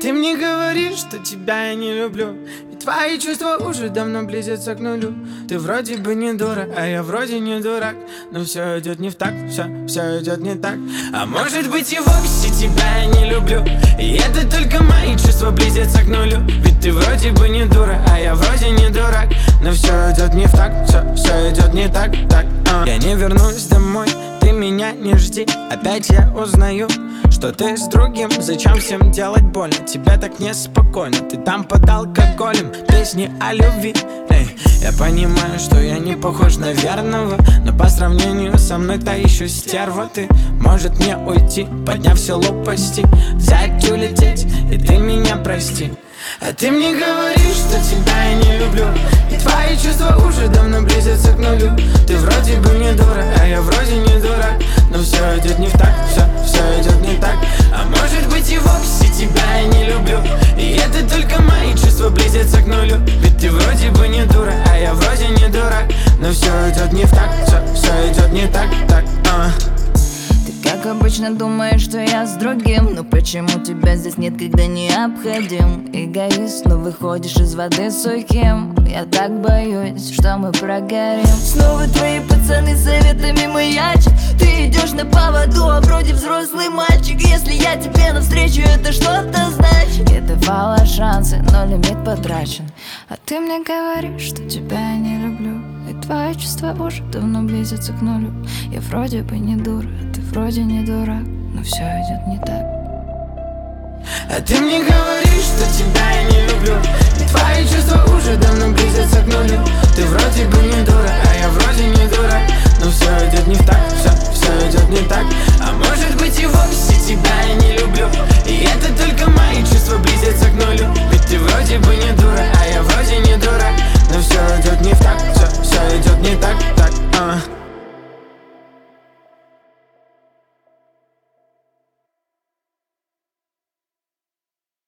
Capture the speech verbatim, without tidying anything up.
ты мне говоришь, что тебя я не люблю, и твои чувства уже давно близятся к нулю. Ты вроде бы не дура, а я вроде не дурак, но все идет не в так, все, все идет не так. А может быть и вовсе тебя я не люблю, и это только мои чувства близятся к нулю. Ведь ты вроде бы не дура, а я вроде не дурак, но все идет не в так, все, все идет не так, так. а. Я не вернусь домой, ты меня не жди. Опять я узнаю, что ты с другим. Зачем всем делать больно? Тебе так неспокойно. Ты там под алкоголем, песни о любви. Эй, я понимаю, что я не похож на верного, но по сравнению со мной та еще стерва. Ты может мне уйти, подняв все лопасти, взять улететь, и ты меня прости. А ты мне говоришь, что тебя я не люблю, и твои чувства уже давно близятся к нулю. Ты вроде бы не дура, а я вроде не дурак, но все идет не в так, все, все идет не так. А может быть и вовсе тебя я не люблю, и это только мои чувства близятся к нулю. Ведь ты вроде бы не дура, а я вроде не дурак, но все идет не в так, все, все идет не так, так. а. Как обычно думаешь, что я с другим, но почему тебя здесь нет, когда необходим? Эгоист, но выходишь из воды сухим. Я так боюсь, что мы прогорим. Снова твои пацаны советами маячат. Ты идешь на поводу, а вроде взрослый мальчик. Если я тебе навстречу, это что-то значит. Я давала шансы, но лимит потрачен. А ты мне говоришь, что тебя я не люблю, и твои чувства уже давно близятся к нулю. Я вроде бы не дура, а ты вроде не дурак, но все идет не так. А ты мне говоришь, что тебя я не люблю, и твои чувства уже давно близятся к нулю. Ты вроде бы не дура, а я вроде не дурак, но все идет не в так, все, все идет не так. А может быть и